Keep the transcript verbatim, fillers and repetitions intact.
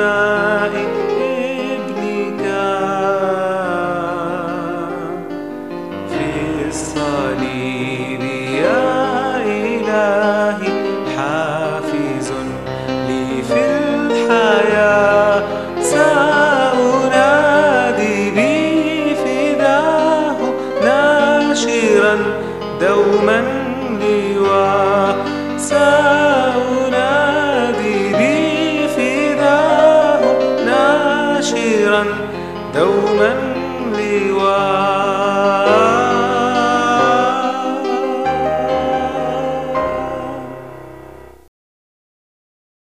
دماء ابنك في الصليب يا إلهي، حافز لي في الحياة. سأنادي بفداه ناشرا دوما لواء. سأنادي بفداه ناشرا دوما